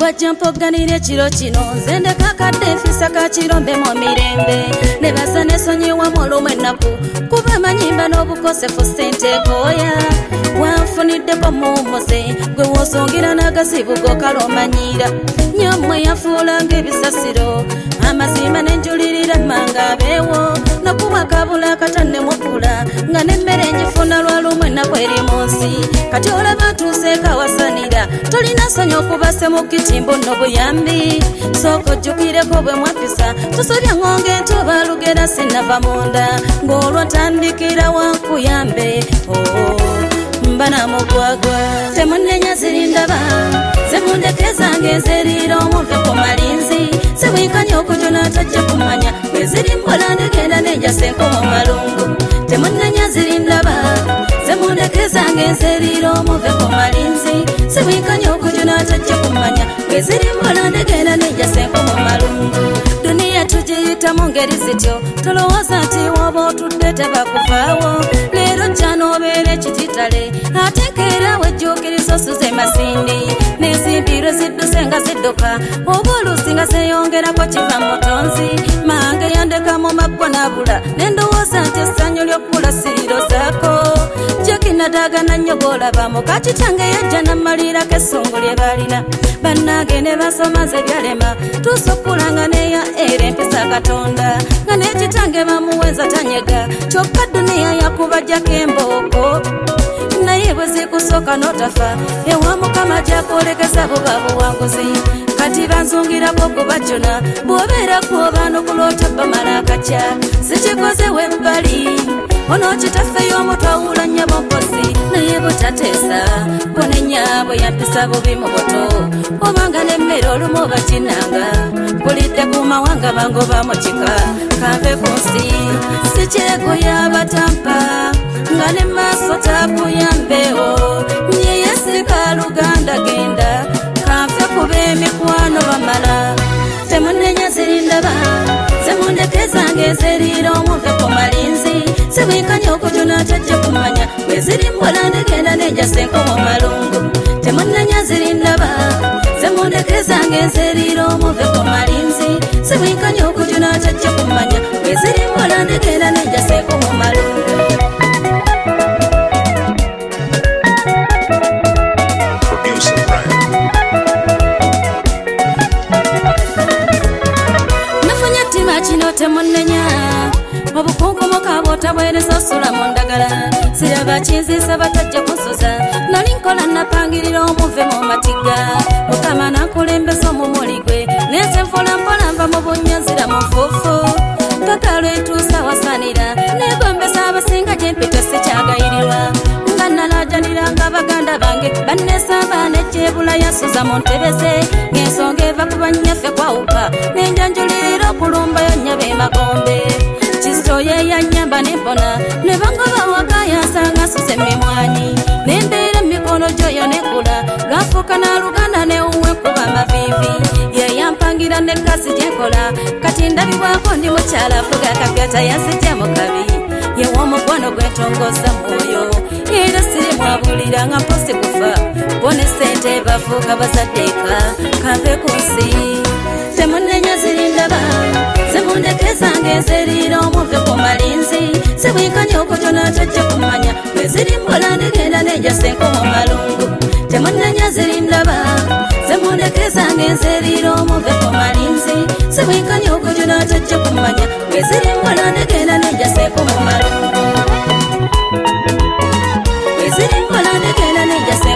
Jampoganire chiro chino zende kakadde fisa kachirombe mu mirembe ne basane sonyiwa mulumwe naku kuba manyimba n'obukosefu ssente koya wanfuniddeko mumose gwe wosongira n'agasibugo kalomanyira nyommwe yafuula ng'ebisasiro amazima n'enjulirira manga abeewo nakuba kabula katanne mukula nga n'emmere njifuna lwalumwe naku eri mu nsi kati olaba ntuuseeko awasanira tolina sonyi okubase mu kitimbo nno buyambi sooka ojjukireko bwe mwapisa tusobya ngonge ntoba lugera sinava munda ng'olwo ntandikira wankuyambe mbana mugwagwa temunenya zirindaba zemundekeza ngenzerira omuve ku malinzi sewikanye okujona tajja kumanya bwe ziri mbola ndegenda nejasenko mu malungu temunenya zirindaba zemundekeza ngenzerira omuve ku malinzi sewikanye okujona tajja kumanya bwe ziri mbola ndegenda nejasenko mu malungu duniya tugiyita mu ngeri zityo tolowooza nti woba otudde tebakuvaawo leero jjana obeera ekititale ate nkeera wejjuukiriza osuze masindi n'ensimbiro zidduse nga zidduka oba oluusi nga zeeyongerako kiva mutonzi mange yandeka mu maggwa nabula nendowooza nti essanyu ly'okkula sirirozaako jekinadaagana nnyo gw'olaba muka kitange yajja nammalirako essungu lye balina bannange ne basoma ze byalema tusukulanga neya era empisa katonda nga n'ekitange bamuwenza tanyega kyokka duniya yakubajjako embooko naye bwe zikusooka n'otafa ewa mukama gyakwolekeza buba buwanguzi kati banzungirako kubajjuna bw'obeera kuobaano kuloota bamala akakya sikikoze webbali ono kitaffe y'omutwawula nnyabo mpozi naye butateesa bonenya bwe yampisa bubi mu buto obanga n'emmere olumu bakinanga kulidde ku mawanga bangoba mu kika kanve ku nsi sikyego y'abatampa nga ne maaso takuyambewo nyeyesika luganda genda kanfe kuba emikwano bamala temunenya zirindaba zemundekeza ng'ezeriira omuve ku malinzi sewikanye okujuna tajja kumanya bwe ziri mbola ndegenda nejasenko mu malungu temunenya zirindaba zemundekeza ng'ezeriira omuve ku malinzi sewikanye okujuna tajja kumanya bwe ziri mbola ndegenda nejasenko mu malungu kino temunenya obukunkumoka bwotabwereza osula mu ndagala siraba kinziisa batajja kusuza nali nkola napangirira omuve mu matiga mukama nakulembesa omumuli gwe nese mpolampola nva mu bunyazira mu nfuufu mpaka lwetuusa wasanira negombesa abasinga gyempita sikyagayirirwa nga nalajaniranga baganda bange bannesamba nejjebula yasuza mu ntebeze ng'ensonga eva ku bannyaffe kwawuka nenjanjulirira okulumbayo nyabe magombe kisito yeyanyamba nempona ne bangoba waka yansanga asuze emimwanyi nembeera emikono gyoyo nekula lwafuuka naluganda newuwe kuba amavivi yeyampangira nekasi gyenkola kati ndabibwako ndi mukyala afuga akapyata yansijja mu kabi yewomukwano gwentongoza mwoyo era sirimwabulira nga mposi kufa bone sente bafuuka bazaddeeka kanve ku nsi temunenya zirindaba zemundekeza ng'ezeriira omuve ku malinzi sewikanye okujona tajja kumanya bwe ziri mbola ndegenda nejasenko mu malungu temunenya zirindaba zemundekeza ng'ezeriira omuve ku malinzi sewikanye okujona tajja kumanya bwe ziri mbola ndegenda nejasenko mu malungu bwe ziri mbola ndegenda nejasenko